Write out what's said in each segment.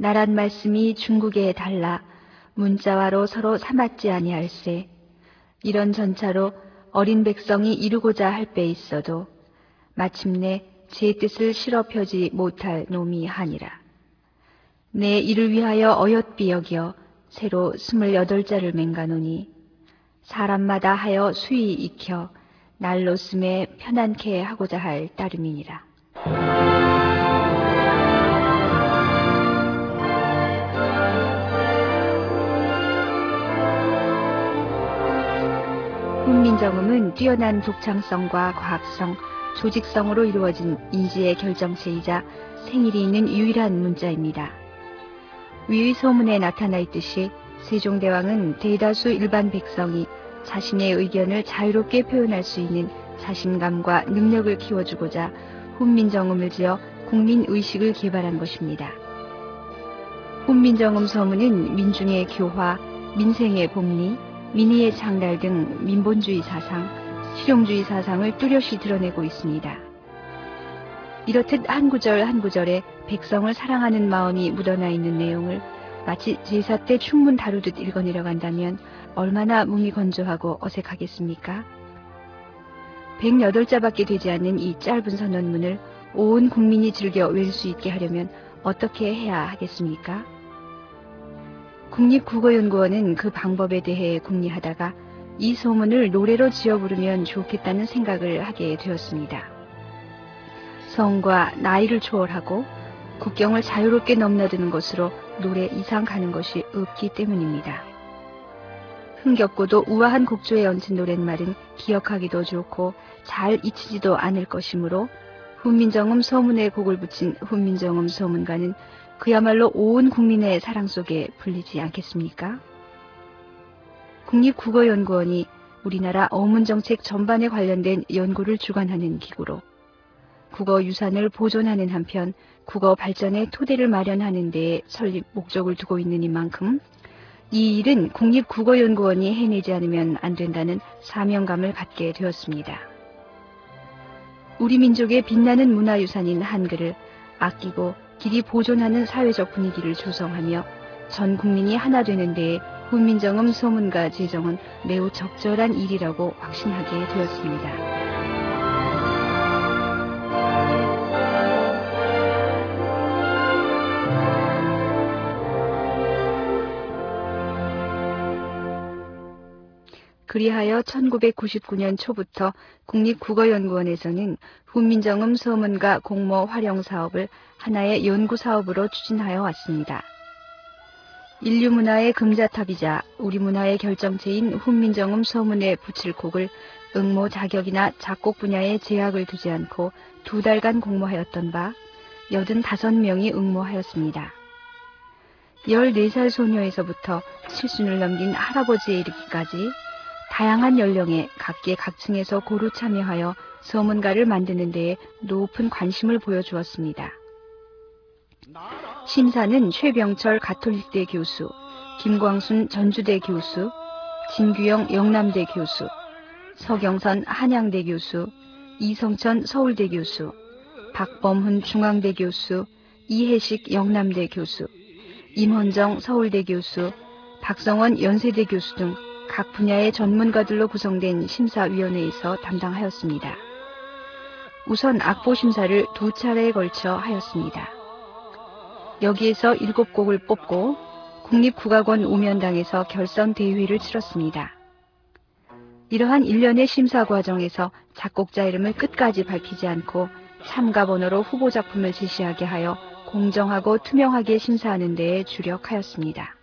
나란 말씀이 중국에 달라 문자와로 서로 삼았지 아니할세. 이런 전차로 어린 백성이 이루고자 할 배 있어도 마침내 제 뜻을 실어 펴지 못할 놈이 하니라. 내 이를 위하여 어엿비 여겨 새로 28자를 맹가노니 사람마다 하여 수히 익혀 날로 씀에 편안케 하고자 할 따름이니라. 훈민정음은 뛰어난 독창성과 과학성, 조직성으로 이루어진 인지의 결정체이자 생일이 있는 유일한 문자입니다. 위의 소문에 나타나 있듯이 세종대왕은 대다수 일반 백성이 자신의 의견을 자유롭게 표현할 수 있는 자신감과 능력을 키워주고자 훈민정음을 지어 국민의식을 개발한 것입니다. 훈민정음 서문은 민중의 교화, 민생의 복리, 민의의 창달 등 민본주의 사상, 실용주의 사상을 뚜렷이 드러내고 있습니다. 이렇듯 한 구절 한 구절에 백성을 사랑하는 마음이 묻어나 있는 내용을 마치 제사 때 충문 다루듯 읽어내려간다면 얼마나 몸이 건조하고 어색하겠습니까? 108자밖에 되지 않는 이 짧은 선언문을 온 국민이 즐겨 외울 수 있게 하려면 어떻게 해야 하겠습니까? 국립국어연구원은 그 방법에 대해 궁리하다가 이 소문을 노래로 지어 부르면 좋겠다는 생각을 하게 되었습니다. 성과 나이를 초월하고 국경을 자유롭게 넘나드는 것으로 노래 이상 가는 것이 없기 때문입니다. 흥겹고도 우아한 곡조에 얹힌 노랫말은 기억하기도 좋고 잘 잊히지도 않을 것이므로 훈민정음 서문에 곡을 붙인 훈민정음 서문가는 그야말로 온 국민의 사랑 속에 불리지 않겠습니까? 국립국어연구원이 우리나라 어문정책 전반에 관련된 연구를 주관하는 기구로 국어 유산을 보존하는 한편 국어 발전의 토대를 마련하는 데에 설립 목적을 두고 있는 이만큼 이 일은 국립국어연구원이 해내지 않으면 안 된다는 사명감을 갖게 되었습니다. 우리 민족의 빛나는 문화유산인 한글을 아끼고 길이 보존하는 사회적 분위기를 조성하며 전 국민이 하나 되는 데에 훈민정음 서문가 제정은 매우 적절한 일이라고 확신하게 되었습니다. 그리하여 1999년 초부터 국립국어연구원에서는 훈민정음 서문가 공모 활용 사업을 하나의 연구 사업으로 추진하여 왔습니다. 인류 문화의 금자탑이자 우리 문화의 결정체인 훈민정음 서문에 붙일 곡을 응모 자격이나 작곡 분야에 제약을 두지 않고 2달간 공모하였던 바 85명이 응모하였습니다. 14살 소녀에서부터 칠순을 넘긴 할아버지에 이르기까지 다양한 연령의 각계각층에서 고루 참여하여 서문가를 만드는 데에 높은 관심을 보여주었습니다. 심사는 최병철 가톨릭대 교수, 김광순 전주대 교수, 진규영 영남대 교수, 서경선 한양대 교수, 이성천 서울대 교수, 박범훈 중앙대 교수, 이혜식 영남대 교수, 임헌정 서울대 교수, 박성원 연세대 교수 등 각 분야의 전문가들로 구성된 심사위원회에서 담당하였습니다. 우선 악보 심사를 2차례에 걸쳐 하였습니다. 여기에서 7곡을 뽑고 국립국악원 우면당에서 결선 대회를 치렀습니다. 이러한 일련의 심사 과정에서 작곡자 이름을 끝까지 밝히지 않고 참가 번호로 후보 작품을 제시하게 하여 공정하고 투명하게 심사하는 데에 주력하였습니다.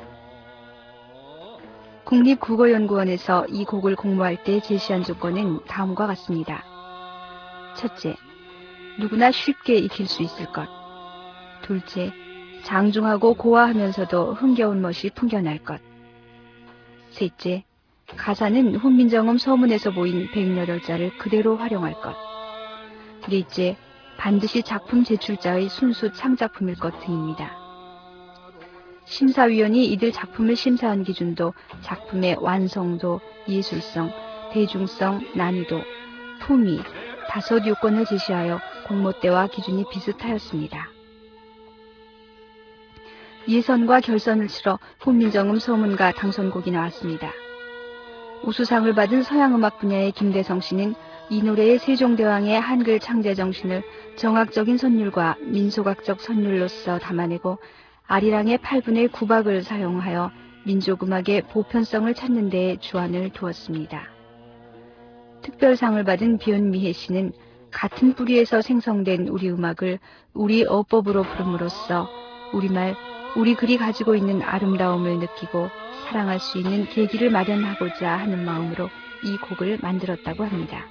국립국어연구원에서 이 곡을 공모할 때 제시한 조건은 다음과 같습니다. 첫째, 누구나 쉽게 익힐 수 있을 것. 둘째, 장중하고 고와하면서도 흥겨운 멋이 풍겨날 것. 셋째, 가사는 훈민정음 서문에서 보인 108자를 그대로 활용할 것. 넷째, 반드시 작품 제출자의 순수 창작품일 것 등입니다. 심사위원이 이들 작품을 심사한 기준도 작품의 완성도, 예술성, 대중성, 난이도, 품위, 5 요건을 제시하여 공모 때와 기준이 비슷하였습니다. 예선과 결선을 치러 훈민정음 소문가 당선곡이 나왔습니다. 우수상을 받은 서양음악 분야의 김대성 씨는 이 노래의 세종대왕의 한글 창제 정신을 정학적인 선율과 민속학적 선율로서 담아내고 아리랑의 8분의 9박을 사용하여 민족음악의 보편성을 찾는 데에 주안을 두었습니다. 특별상을 받은 비온미혜 씨는 같은 뿌리에서 생성된 우리 음악을 우리 어법으로 부름으로써 우리말, 우리 글이 가지고 있는 아름다움을 느끼고 사랑할 수 있는 계기를 마련하고자 하는 마음으로 이 곡을 만들었다고 합니다.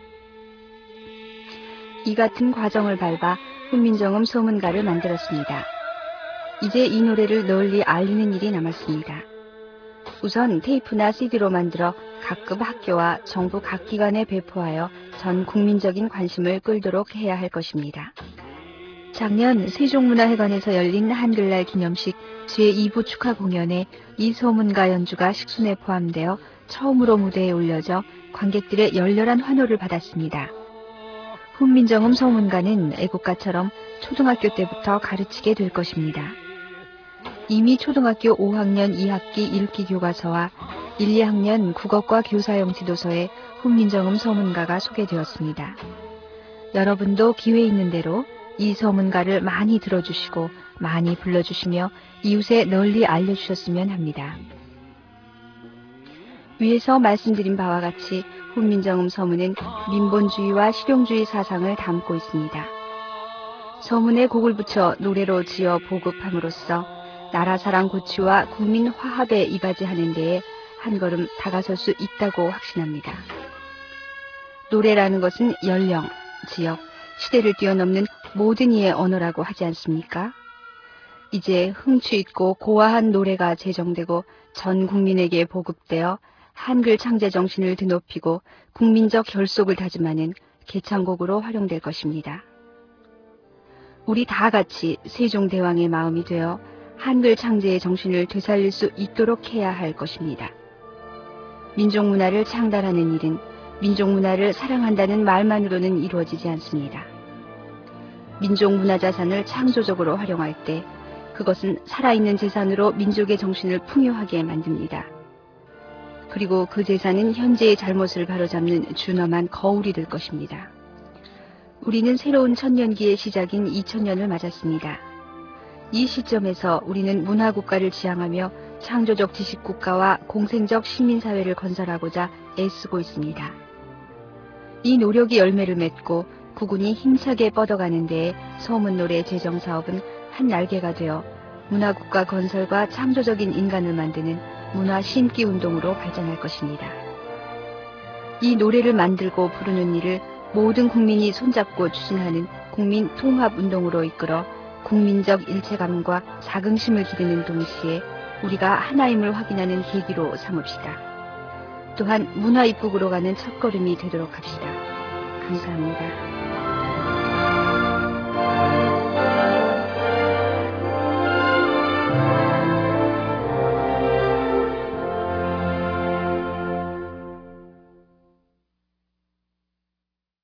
이 같은 과정을 밟아 훈민정음 소문가를 만들었습니다. 이제 이 노래를 널리 알리는 일이 남았습니다. 우선 테이프나 CD로 만들어 각급 학교와 정부 각 기관에 배포하여 전 국민적인 관심을 끌도록 해야 할 것입니다. 작년 세종문화회관에서 열린 한글날 기념식 제2부 축하 공연에 이 소문가 연주가 식순에 포함되어 처음으로 무대에 올려져 관객들의 열렬한 환호를 받았습니다. 훈민정음 소문가는 애국가처럼 초등학교 때부터 가르치게 될 것입니다. 이미 초등학교 5학년 2학기 읽기 교과서와 1, 2학년 국어과 교사용 지도서에 훈민정음 소문가가 소개되었습니다. 여러분도 기회 있는 대로 이 소문가를 많이 들어주시고 많이 불러주시며 이웃에 널리 알려주셨으면 합니다. 위에서 말씀드린 바와 같이 훈민정음 서문은 민본주의와 실용주의 사상을 담고 있습니다. 서문에 곡을 붙여 노래로 지어 보급함으로써 나라사랑 고취와 국민 화합에 이바지하는 데에 한 걸음 다가설 수 있다고 확신합니다. 노래라는 것은 연령, 지역, 시대를 뛰어넘는 모든 이의 언어라고 하지 않습니까? 이제 흥취 있고 고화한 노래가 제정되고 전 국민에게 보급되어 한글 창제 정신을 드높이고 국민적 결속을 다짐하는 개창곡으로 활용될 것입니다. 우리 다 같이 세종대왕의 마음이 되어 한글 창제의 정신을 되살릴 수 있도록 해야 할 것입니다. 민족문화를 창달하는 일은 민족문화를 사랑한다는 말만으로는 이루어지지 않습니다. 민족문화자산을 창조적으로 활용할 때 그것은 살아있는 재산으로 민족의 정신을 풍요하게 만듭니다. 그리고 그 재산은 현재의 잘못을 바로잡는 준엄한 거울이 될 것입니다. 우리는 새로운 천년기의 시작인 2000년을 맞았습니다. 이 시점에서 우리는 문화국가를 지향하며 창조적 지식국가와 공생적 시민사회를 건설하고자 애쓰고 있습니다. 이 노력이 열매를 맺고 국운이 힘차게 뻗어가는 데에 소문노래 제정사업은 한 날개가 되어 문화국가 건설과 창조적인 인간을 만드는 문화 심기 운동으로 발전할 것입니다. 이 노래를 만들고 부르는 일을 모든 국민이 손잡고 추진하는 국민 통합 운동으로 이끌어 국민적 일체감과 자긍심을 기르는 동시에 우리가 하나임을 확인하는 계기로 삼읍시다. 또한 문화 입국으로 가는 첫걸음이 되도록 합시다. 감사합니다.